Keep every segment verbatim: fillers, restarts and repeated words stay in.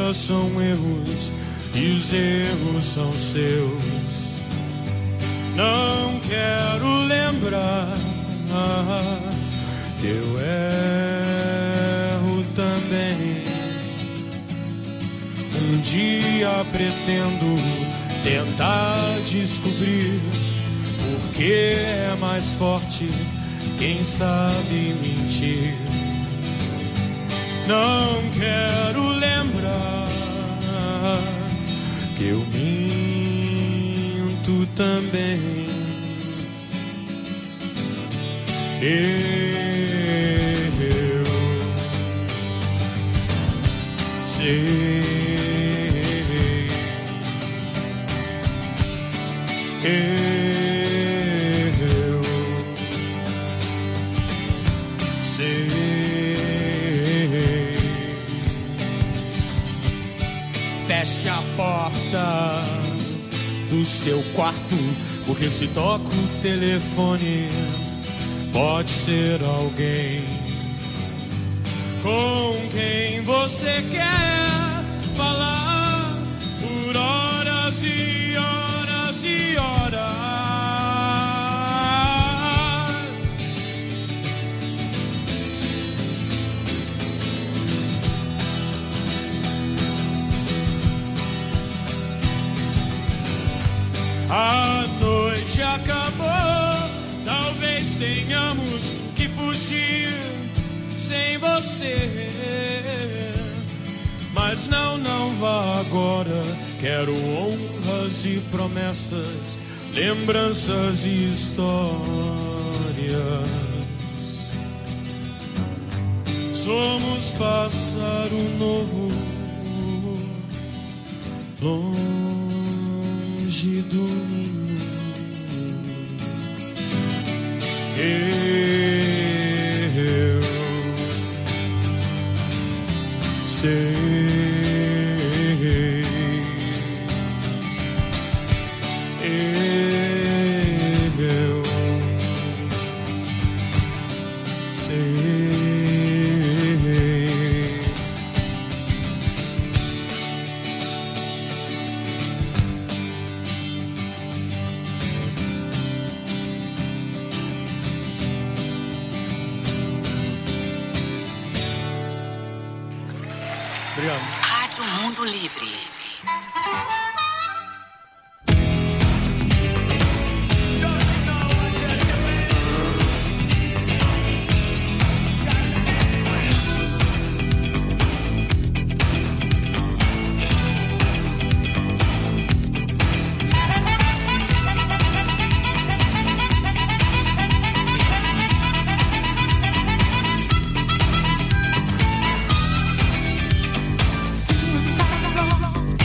dias são erros e os erros são seus. Não quero lembrar que eu erro também. Um dia pretendo tentar descobrir por que é mais forte quem sabe mentir. Não quero lembrar que eu minto também. Eu sei, eu sei. Feche a porta do seu quarto, porque se toca o telefone pode ser alguém com quem você quer falar por horas e horas e horas. A noite acabou, talvez tenhamos que fugir sem você. Mas não, não vá agora. Quero honras e promessas, lembranças e histórias. Somos pássaro novo, longe do ninho. Eu sei, eu sei. Obrigado. Rádio Mundo Livre. Suicidal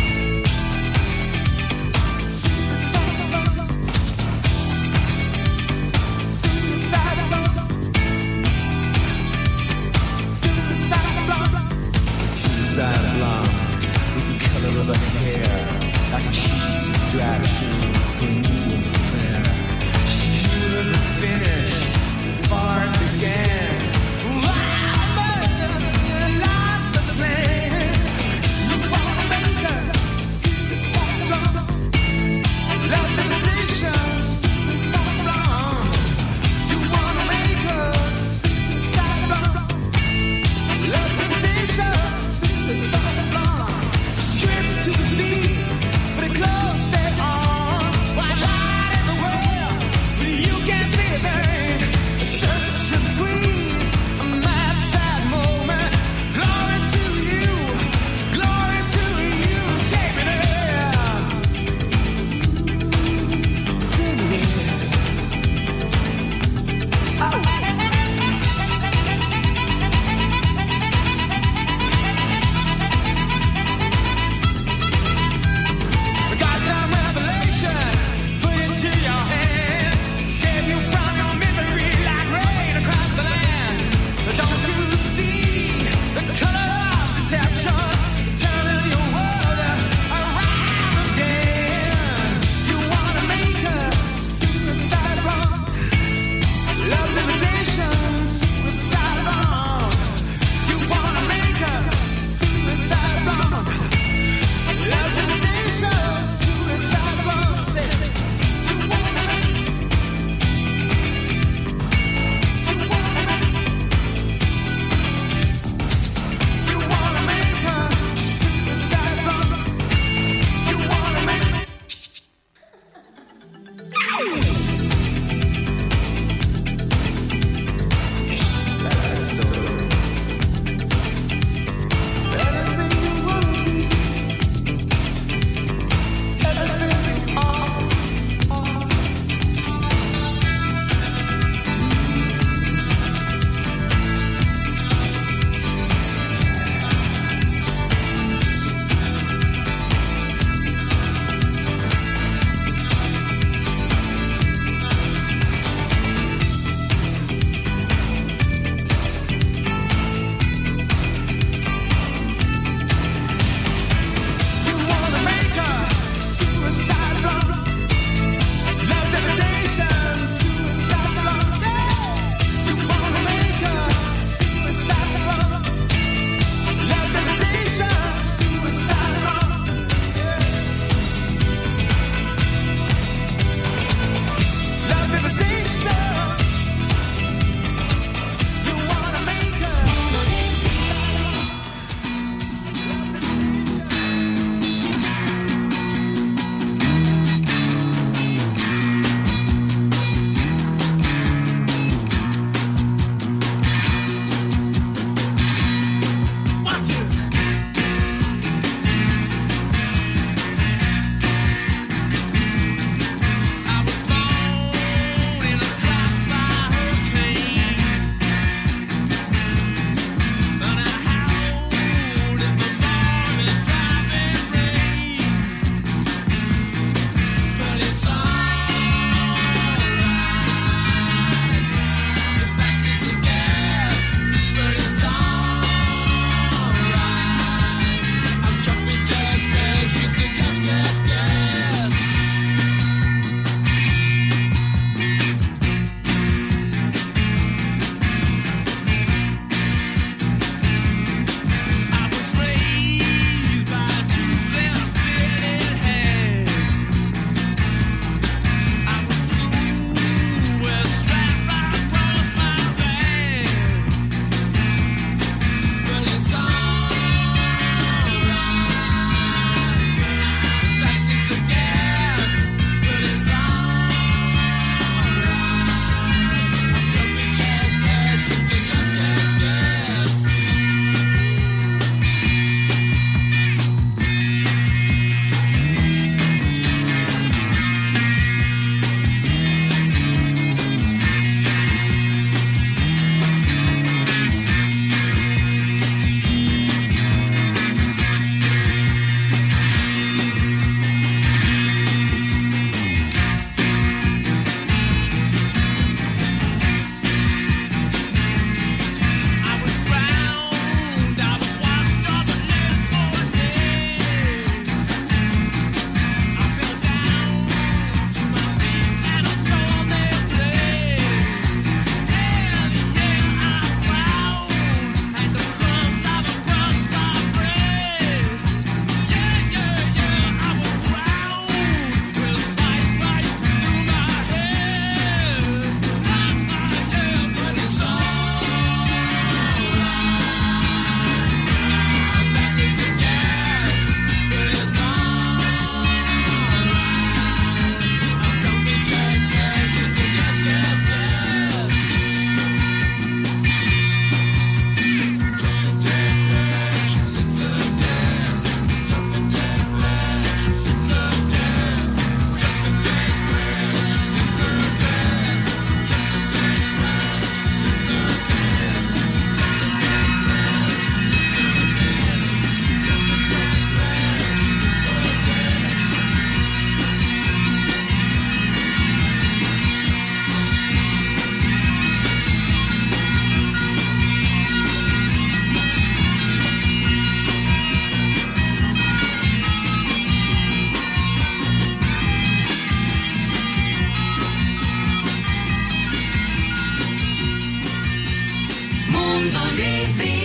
Mundo Livre.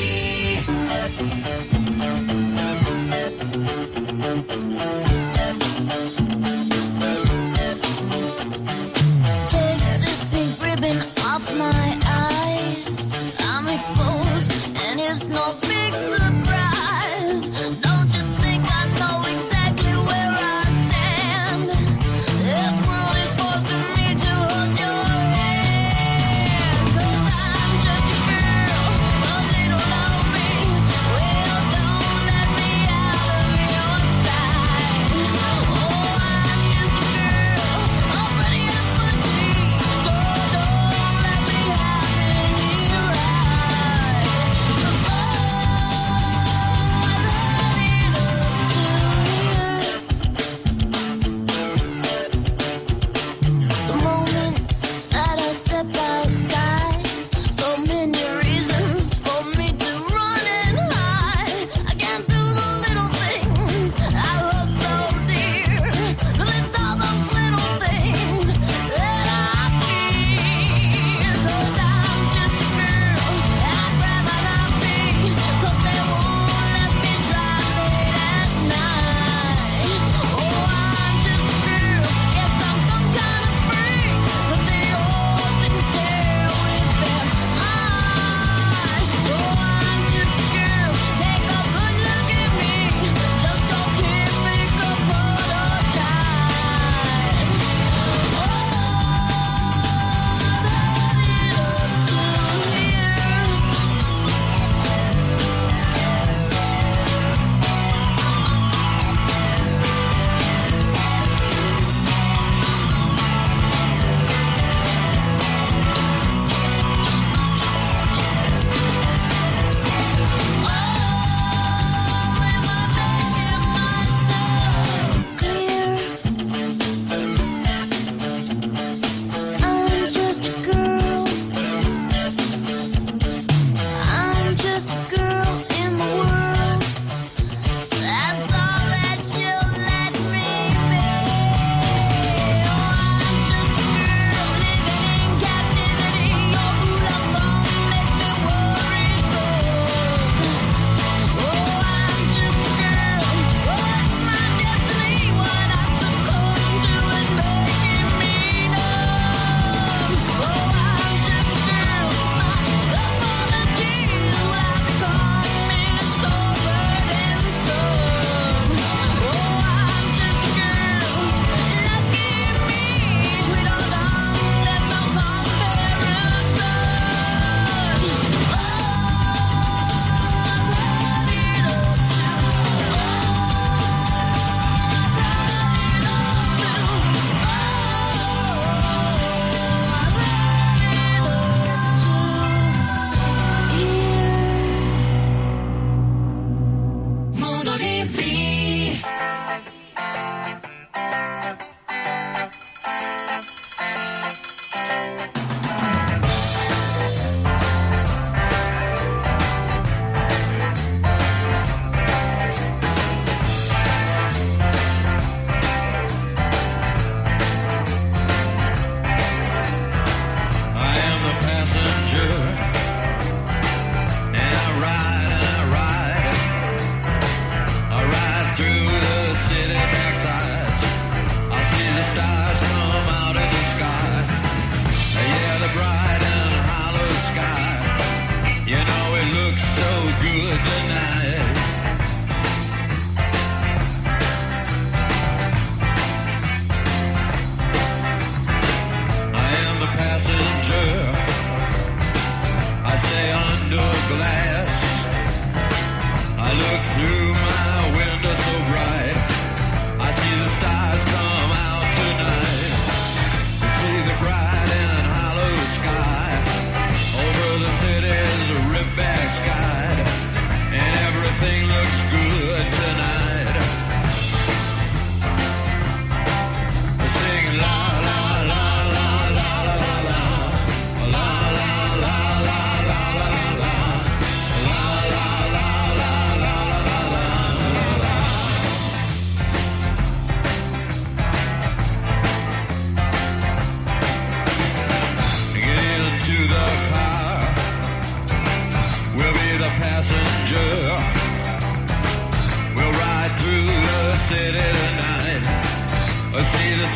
Take this pink ribbon off my eyes. I'm exposed and it's no big surprise. Don't you think I know exactly where I stand? This world is forcing me to hold your hand. 'Cause I'm just a girl, but they don't know me. Well,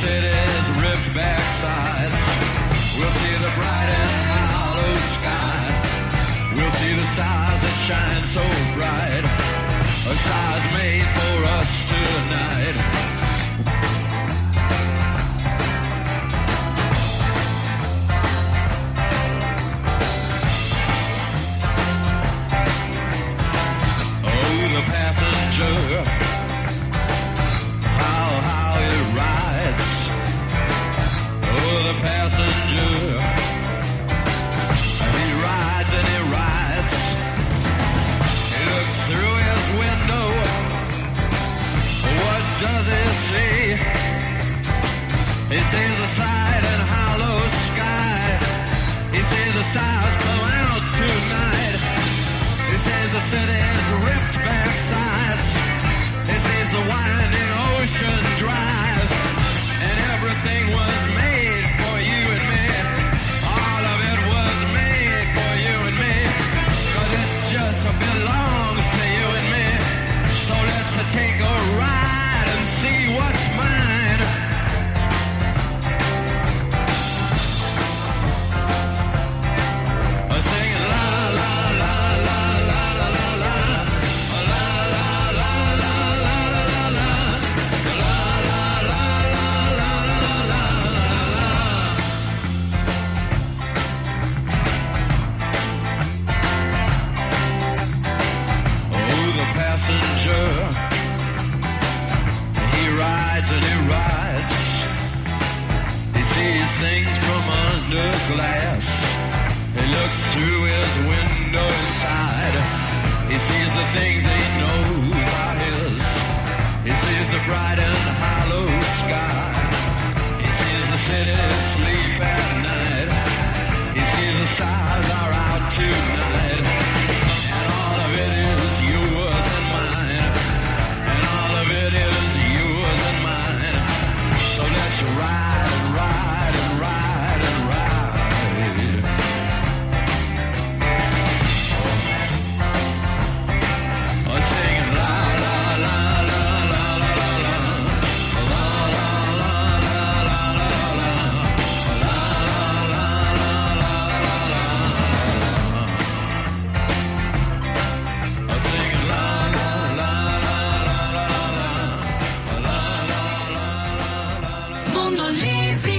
city's ripped back sides. We'll see the bright and hollow sky. We'll see the stars that shine so bright. A stars made for us tonight. Oh, the passenger, how, how it rides. Oh, the passenger, he rides and he rides. He looks through his window. What does he see? He sees the side and hollow sky. He sees the stars come out tonight. He sees the city's ripped back sides. He sees the winding ocean drive. And everything was made for you and me. All of it was made for you and me. 'Cause it just belongs to you and me. So let's take a ride and see what's mine. Singing la la la la la la la la. La la la la la la la. La la la la la la la. Oh, the passenger, he rides and he rides. He sees things from under glass. He looks through his window inside. He sees the things he knows are his. He sees the bright and hollow sky. He sees the city sleep at night. He sees the stars are out tonight. And all of it is yours and mine. And all of it is yours and mine. So let's ride and ride and ride and ride. Oh, singing la la la la la la la la. La la la la la la la. La la la la la la. Oh, singing la la la la la la la. La la la la la. Mundo Livre.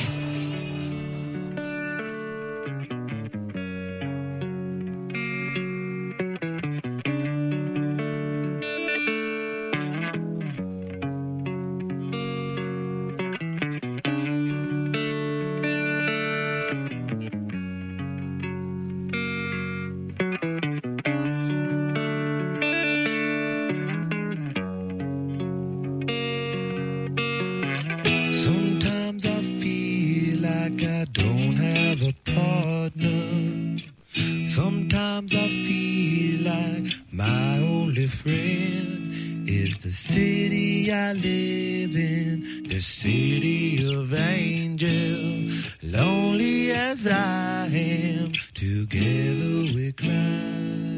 Sometimes I feel like I don't have a partner. Sometimes I feel like my only friend is the city I live in, the city of angels. Lonely as I am, together we cry.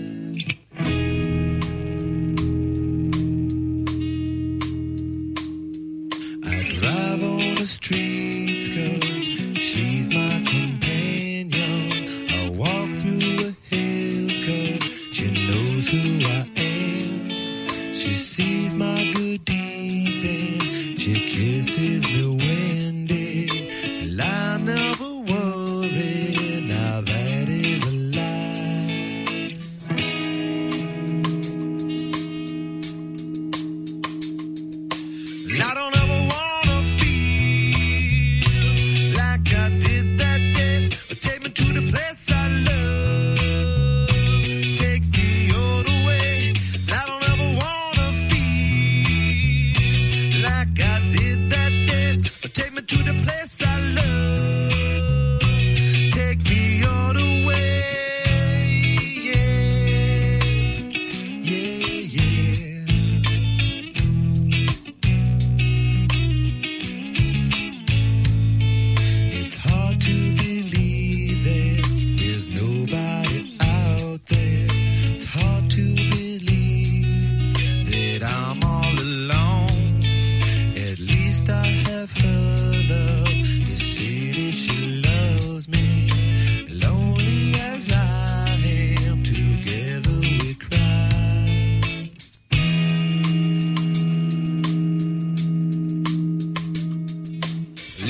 I drive on the streets 'cause she's my companion. I walk through the hills 'cause she knows who I am. She sees my good deeds and she kisses me windy. And I never worry, now that is a lie. And I don't ever wanna feel like I did that day. Take me to the place I love. Take me all the way. And I don't ever wanna feel like I did that day. Take me to the place I love. Take me all the way. Yeah, yeah, yeah. It's hard to believe that there's nobody out there. It's hard to believe that I'm all alone. At least I have her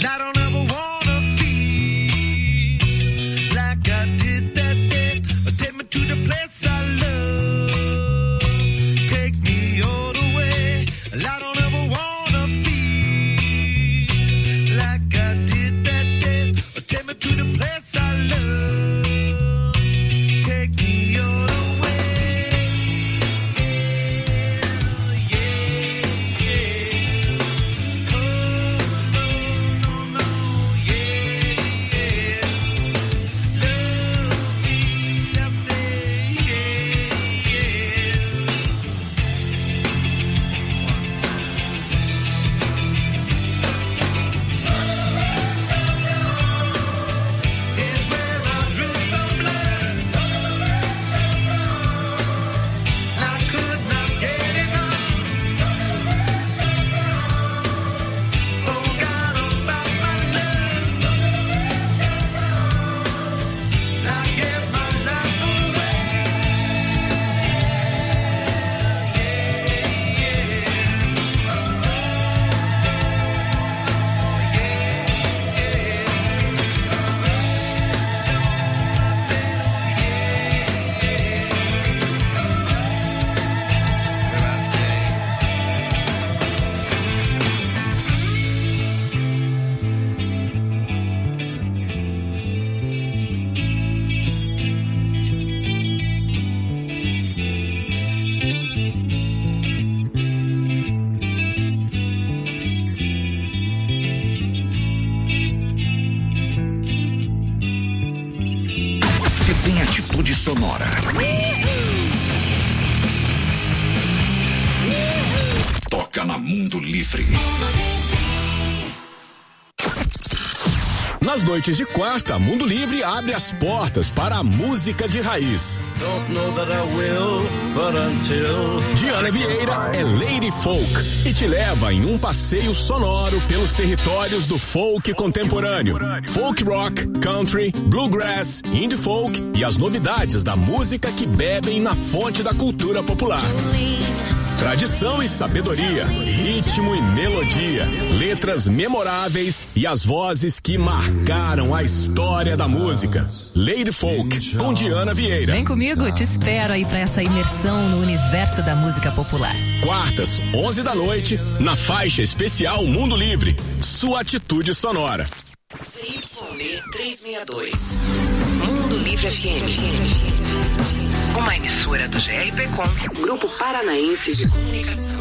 Sonora. Toca na Mundo Livre. Nas noites de quarta, Mundo Livre abre as portas para a música de raiz. Diana Vieira é Lady Folk e te leva em um passeio sonoro pelos territórios do folk contemporâneo. Folk rock, country, bluegrass, indie folk e as novidades da música que bebem na fonte da cultura popular. Tradição e sabedoria, ritmo e melodia, letras memoráveis e as vozes que marcaram a história da música. Lady Folk, com Diana Vieira. Vem comigo, te espero aí pra essa imersão no universo da música popular. Quartas, onze da noite, na faixa especial Mundo Livre, sua atitude sonora. C Y B trezentos e sessenta e dois, Mundo Livre F M. Uma emissora do G R P Com, Grupo Paranaense de Comunicação.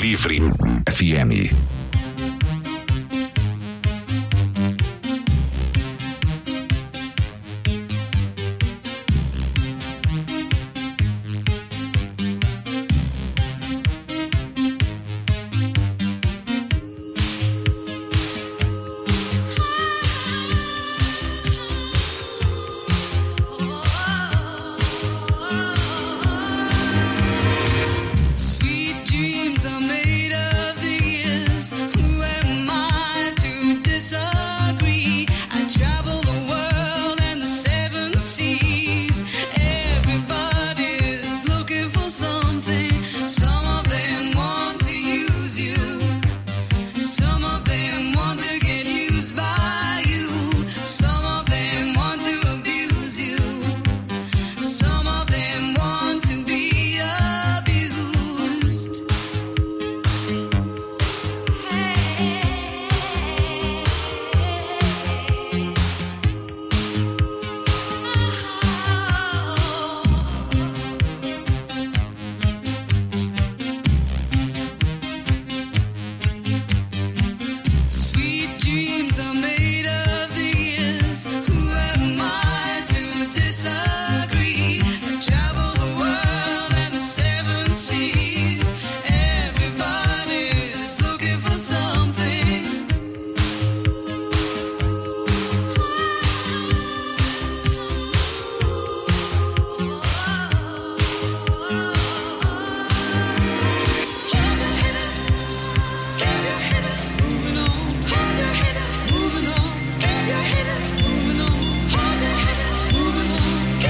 Livre F M. Keep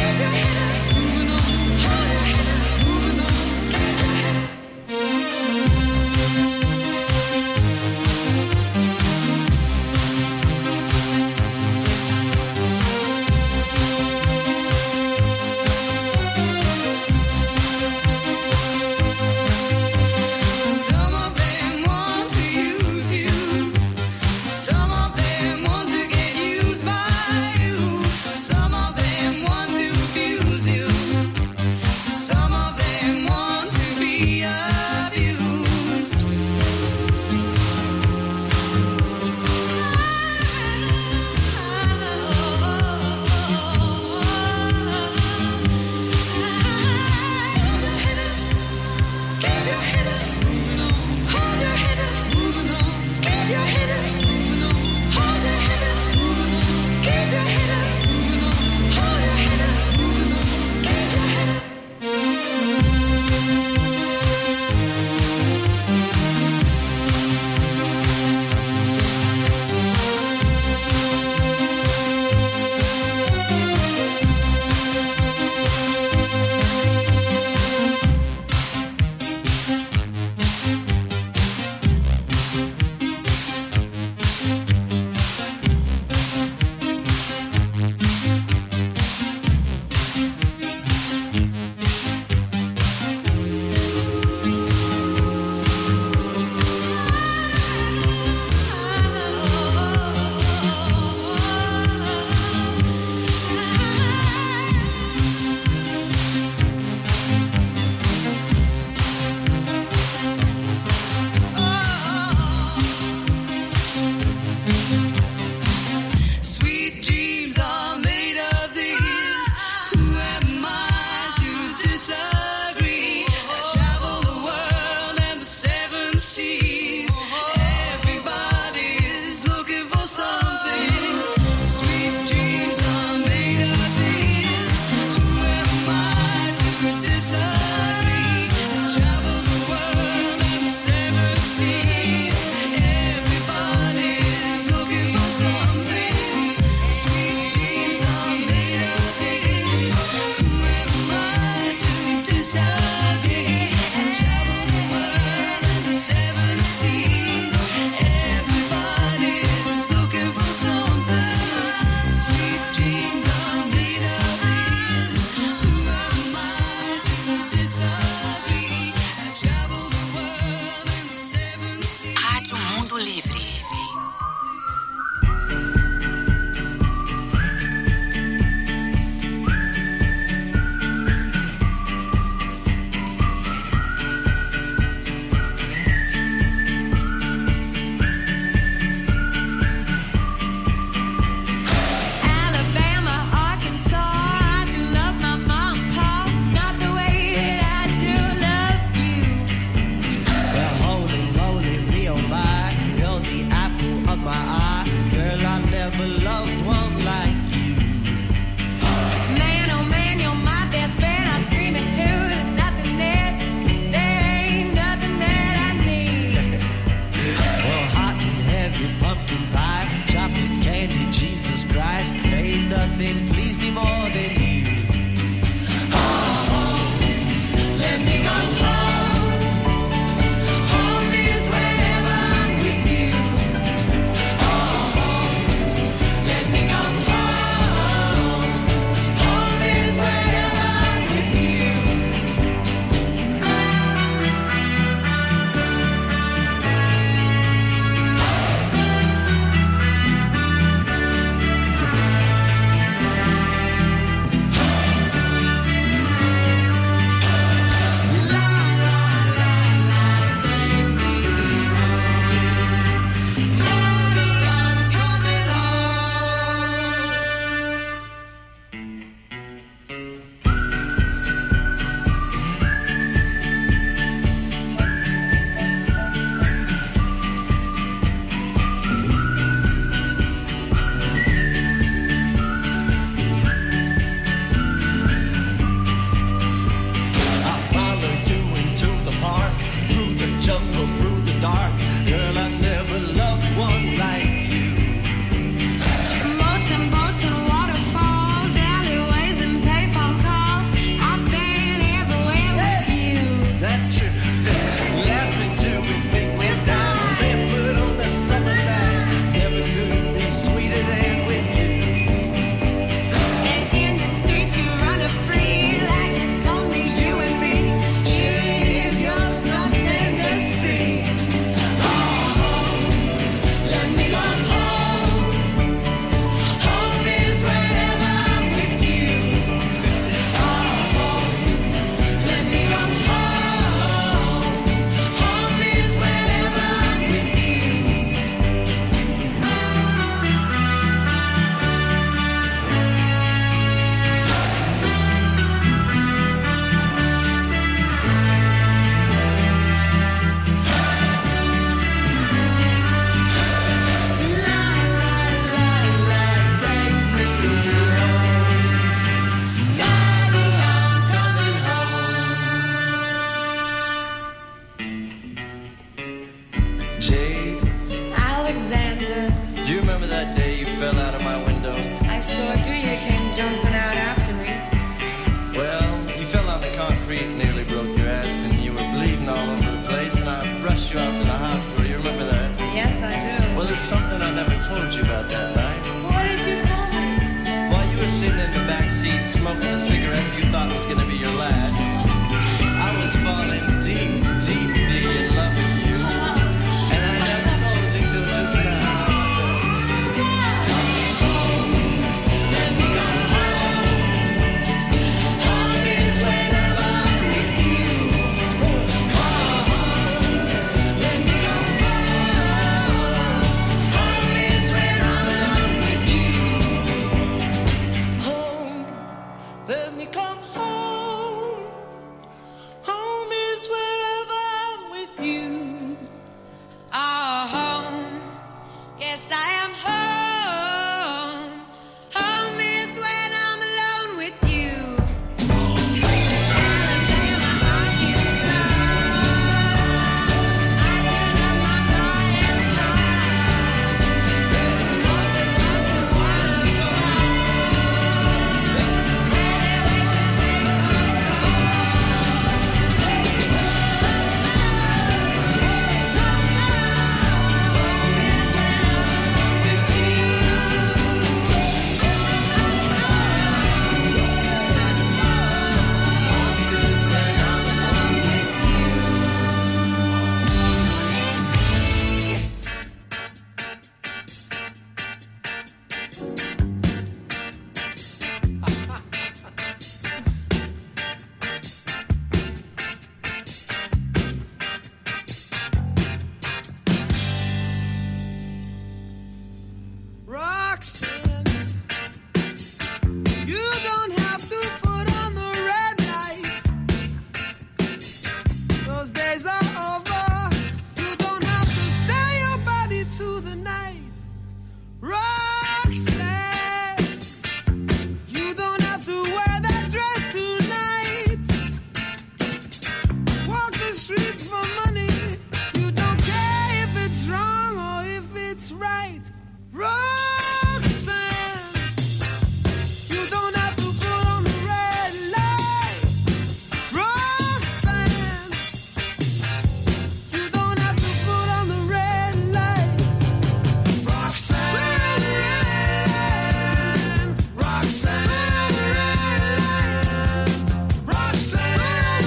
something I never told you about that night. What did you tell me? While you were sitting in the back seat smoking a cigarette you thought was gonna be your last, I was falling deep, deeply in love with you. And I never told you till just now. Let me go home. Home is whenever I'm with you. Home. Let me go home. Home is when I'm alone with you. Home. Let me come home. Home is wherever I'm with you. Oh, home. Yes, I am home. Home is when I'm alone with you. Roxanne, you don't have to put on the red light. Those days are over. You don't have to sell your body to the night. Roxanne, you don't have to wear that dress tonight. Walk the streets for money. You don't care if it's wrong or if it's right. Roxanne, you don't have to put on the red light. Roxanne, you don't have to put on the red light. Roxanne, Roxanne, Roxanne, Roxanne,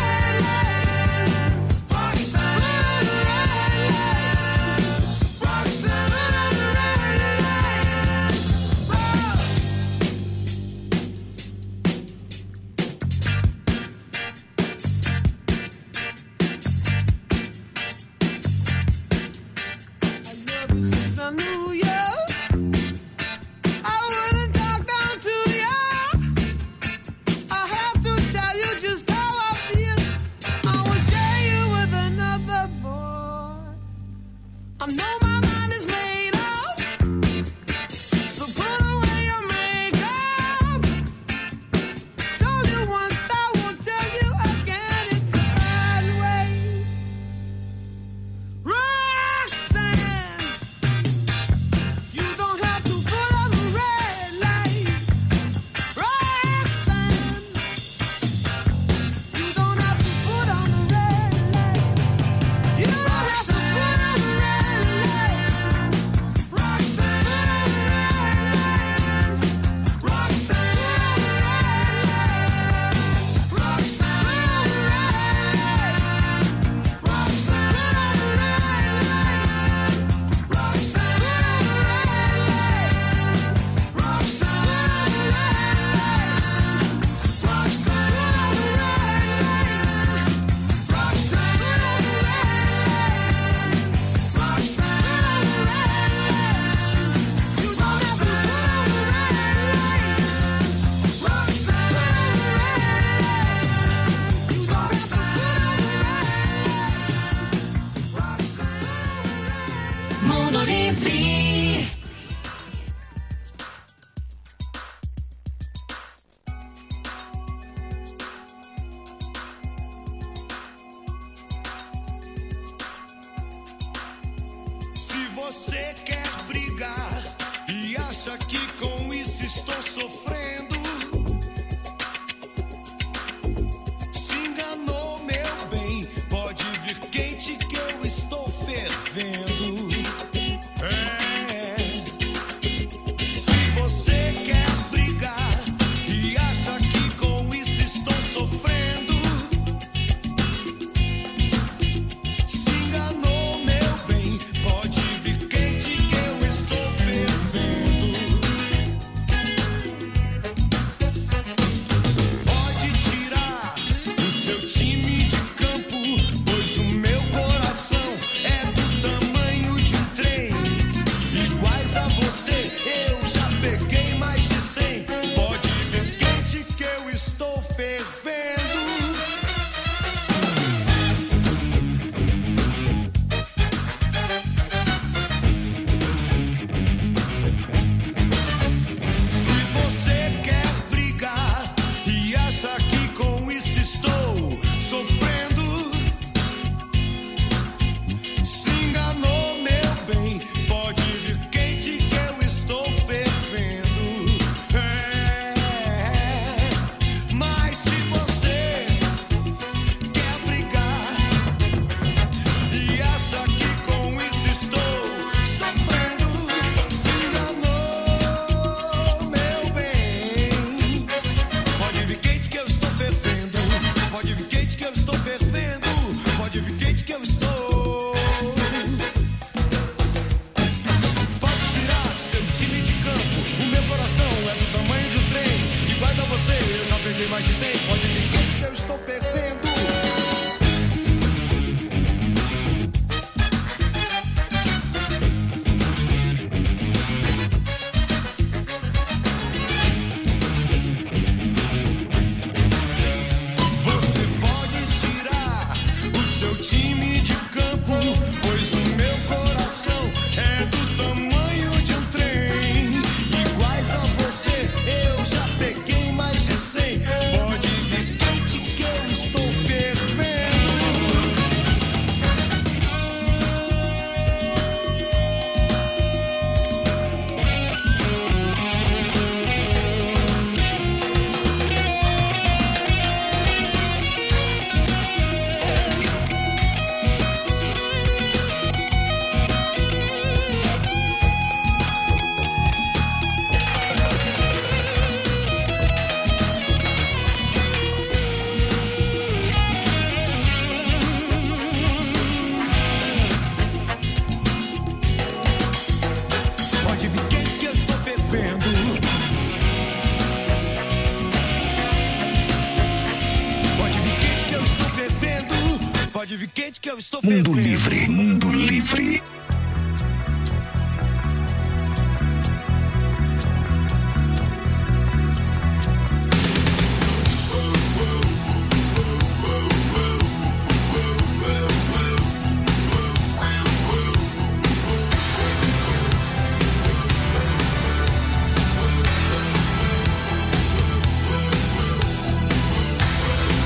since I knew you, I wouldn't talk down to you. I have to tell you just how I feel. I won't share you with another boy. I know my mind is made up, so put away your makeup. Told you once, I won't tell you again. It's the bad way. Roxanne, you don't have to put on the red light. Roxanne, you don't have to put on the red light. You don't have to put on the red light. Roxanne, Roxanne, Mundo Livre. Se você quer brigar e acha que com isso estou sofrendo, se enganou, meu bem. Pode vir quente que eu estou fervendo. É. peguei mais de cem. Pode vir quente que eu estou fervendo. Você pode tirar o seu time de campo, pois o meu coração é do tamanho de um trem. Iguais a você, eu já peguei mais de cem. Pode vir quente que eu estou fervendo. Pode vir quente que eu estou fervendo. Pode vir quente que eu estou fervendo. Pode vir quente que eu estou fervendo. Mundo Livre, Mundo Livre.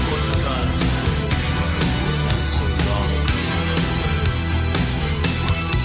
What's the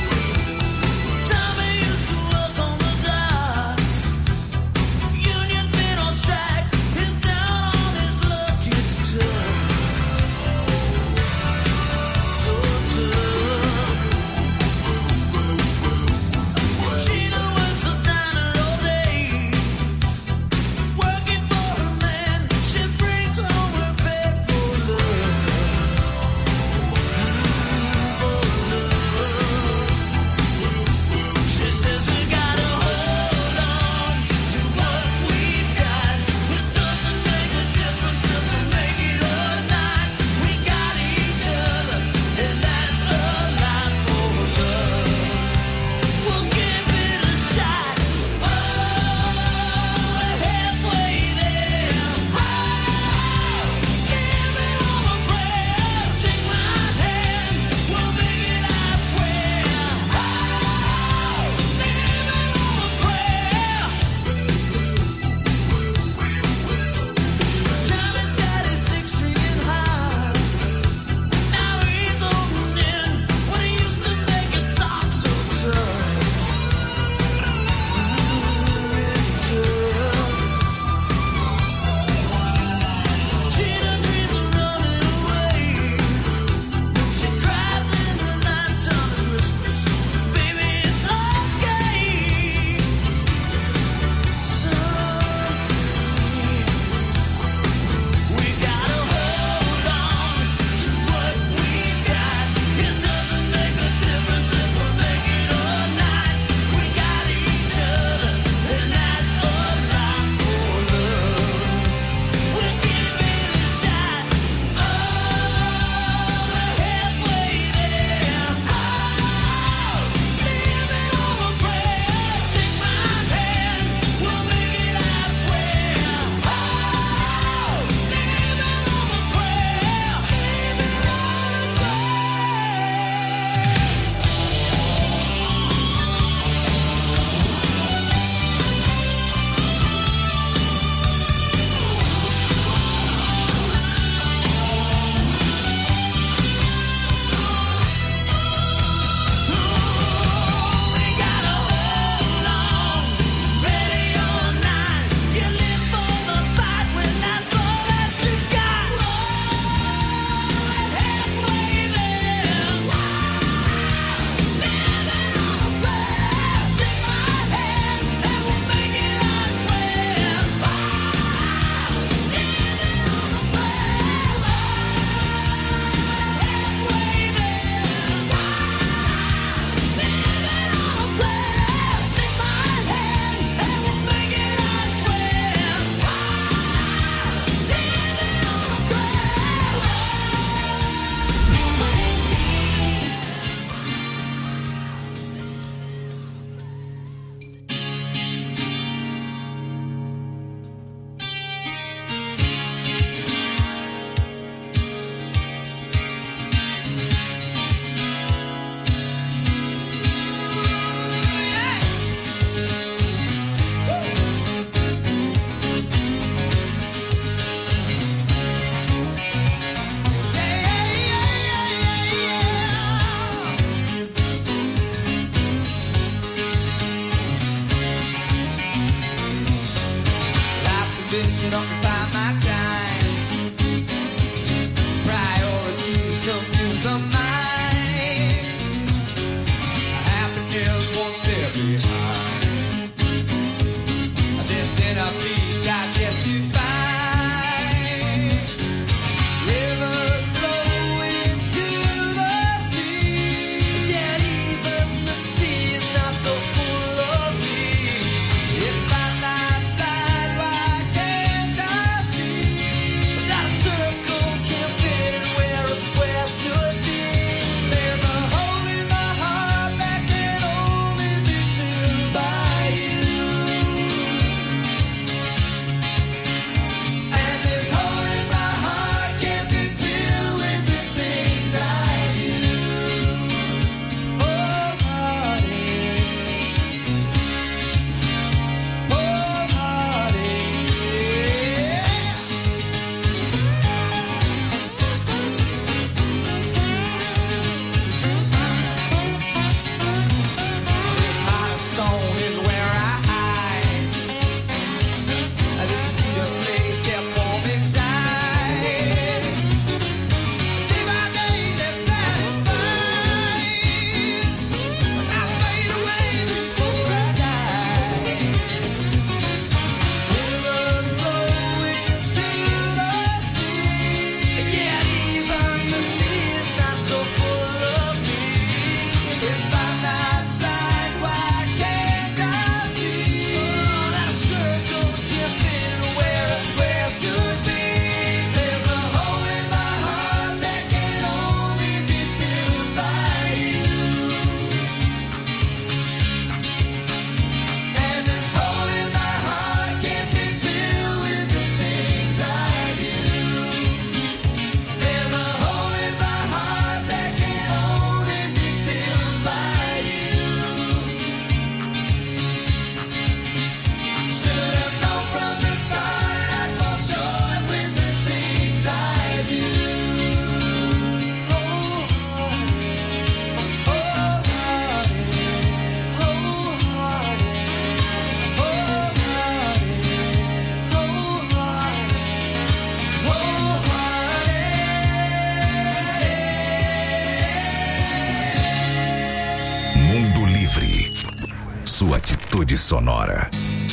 sua atitude sonora.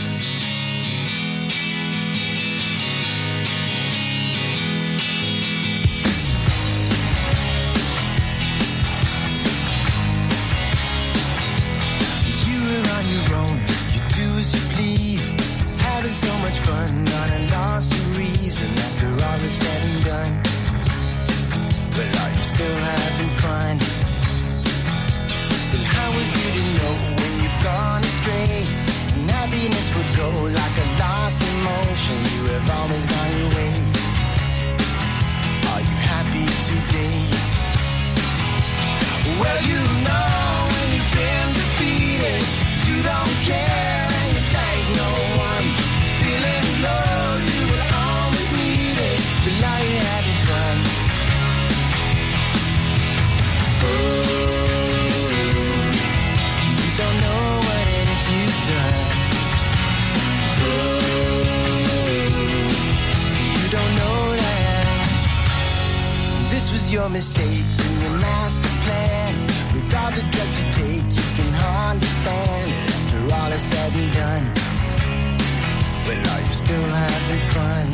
As you please, having so much fun, not a lost reason after all is said and done. But are you still having fun? Then how is it to know when you've gone astray? And happiness would go like a lost emotion. You have always gone your way. Are you happy today? Well, you know when you've been defeated, you don't care. No one feeling low, you will always need it. But now you're having fun. Oh, you don't know what it is you've done. Oh, you don't know that this was your mistake in your master plan. With all the drugs you take, you can understand it after all is said and done. But are you still having fun?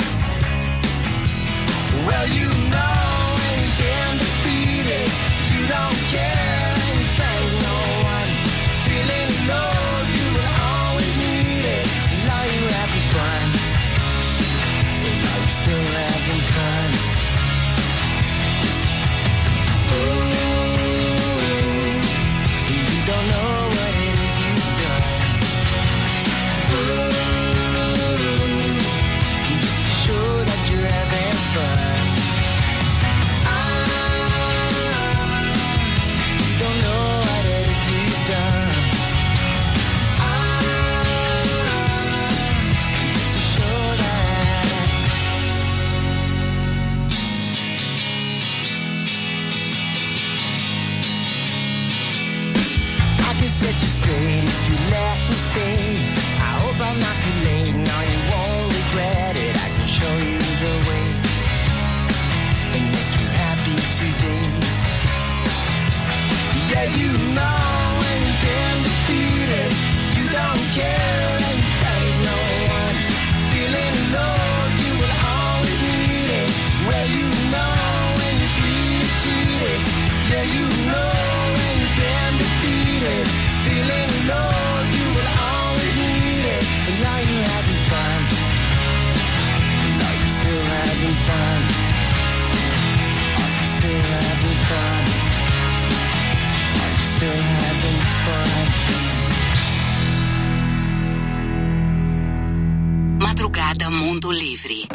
Well, you know when you've been defeated, you don't care and you thank no one. Feeling low, you will always need it. And are you having fun? And are you still having fun? Oh, you don't know what it is you've done. Oh, set you straight if you let me stay. I hope I'm not too late, no you won't regret it. I can show you the way and make you happy today. Yeah, you know when you've been defeated, you don't care and you thank no one. Feeling low, you will always need it. Well, you know when you've been cheated. Yeah, you know when you've been defeated. Feeling low, you will always need it. And now you're having fun. And are you still having fun? Are you still having fun? Are you still having fun? Madrugada Mundo Livre.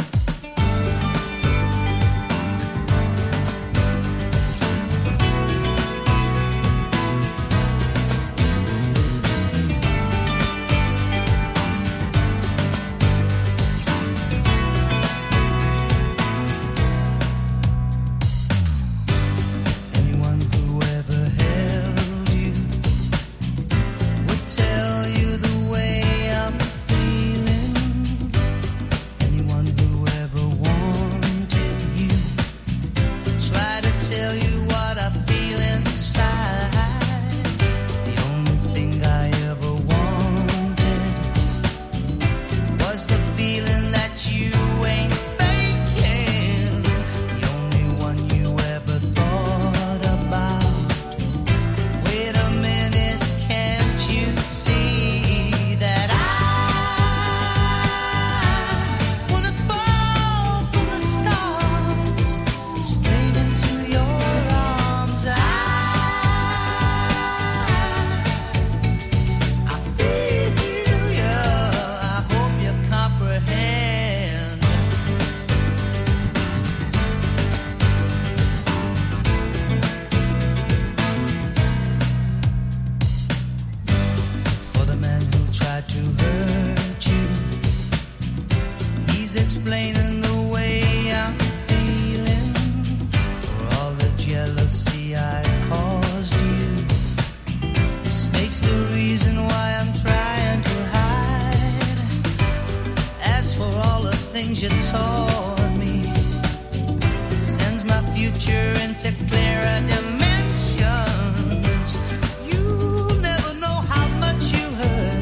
Explaining the way I'm feeling for all the jealousy I caused you. The snake's the reason why I'm trying to hide. As for all the things you taught me, it sends my future into clearer dimensions. You'll never know how much you hurt.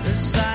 the side.